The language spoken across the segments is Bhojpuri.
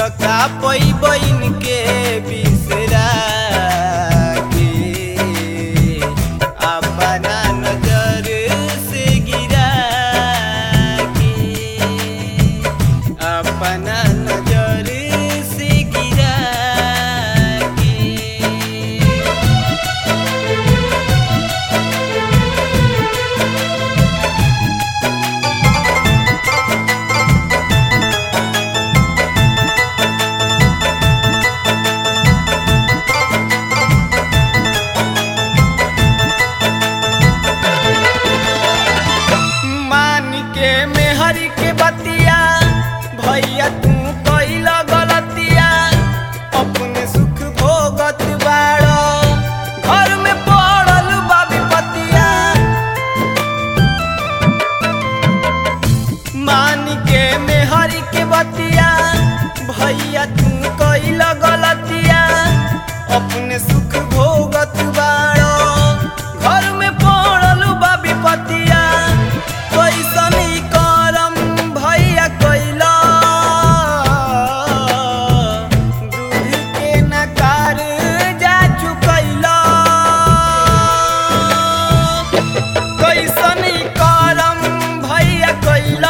का पैबइन के बिसरा के अपना नजर से गिरा के अपना नजर से गिरा के। मेहरी के बतिया भैया तू कइला गलतिया अपने सुख भोगत बाड़ो घर में पड़ल बा विपतिया। मान के मेहरी के बतिया भैया तू कइला गलतिया अपने सुख भोगत बाड़ो घर में पड़ल बा विपतिया। कैसनी करम भैया कैला दूध के नकार जा चुकैला। कैसनी करम भैया कैला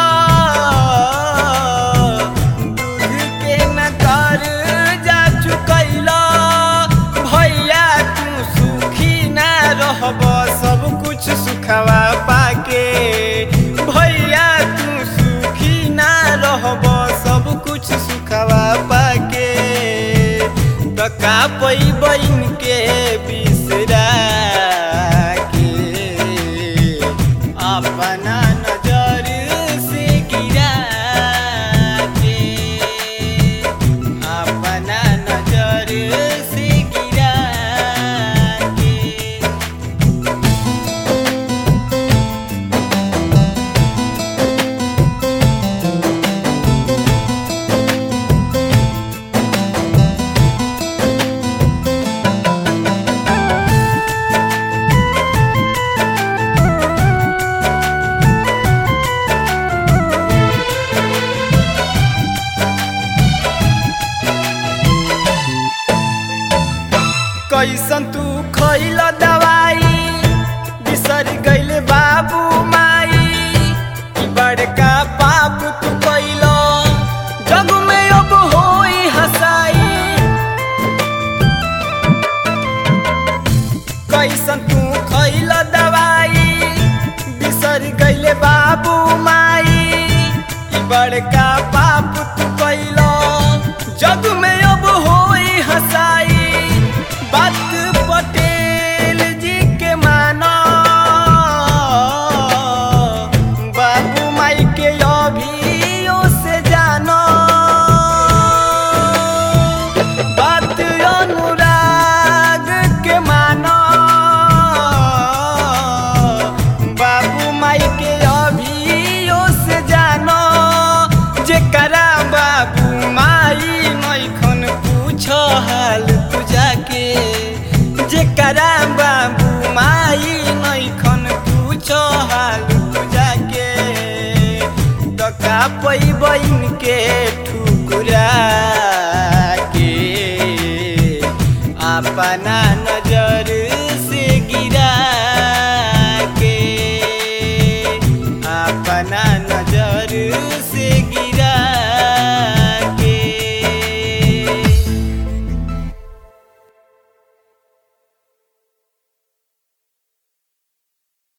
दूध के नकार जा चुकैला। भैया तू सुखी ना रहब सब कुछ सुखवा पाके। भैया तू सुखी ना रहब सब कुछ सुखवा पाके। तो का पैबइन के बिसरा के अपना नजर से गिरा के अपना नजर से गिरा के। कैसन तू खइला दवाई बिसर गइल बाबू माई। ई बड़का पाप तू कइलो जग में अब होई हसाई। कैसन तू खइला दवाई बिसर गइल बाबू माई। ई बड़का पाप तू कइलो जग में अब होई हसाई। बात पटेल जी के मानो बाबू माई के अभियो से जानो। बात अनुराग के मानो बाबू माई के अभियो से जानो। जेकरा बाबू माई नइखन पूछो हाल तू जाके। जेकरा बाबू माई नइखन पूछो हाल तू जाके। तो का पैबइन के ठुकरा के अपना